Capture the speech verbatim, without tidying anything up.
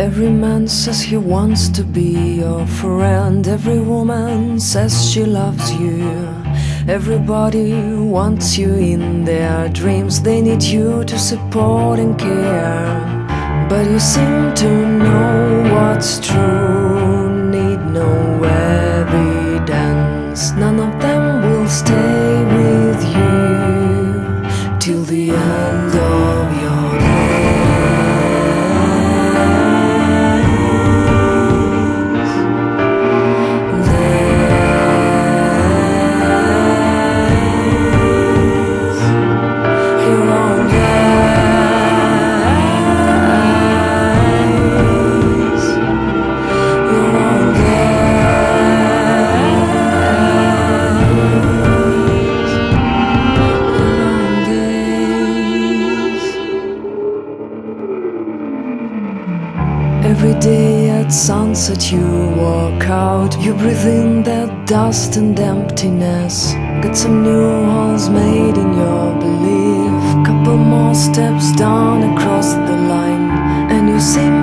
Every man says he wants to be your friend. Every woman says she loves you. Everybody wants you in their dreams. They need you to support and care. But you seem to know what's true, need no evidence. None of them will stay with you till the end of your days. Every day at sunset you walk out. You breathe in that dust and emptiness. Got some new holes made in your belief. Couple more steps down across the line, and you see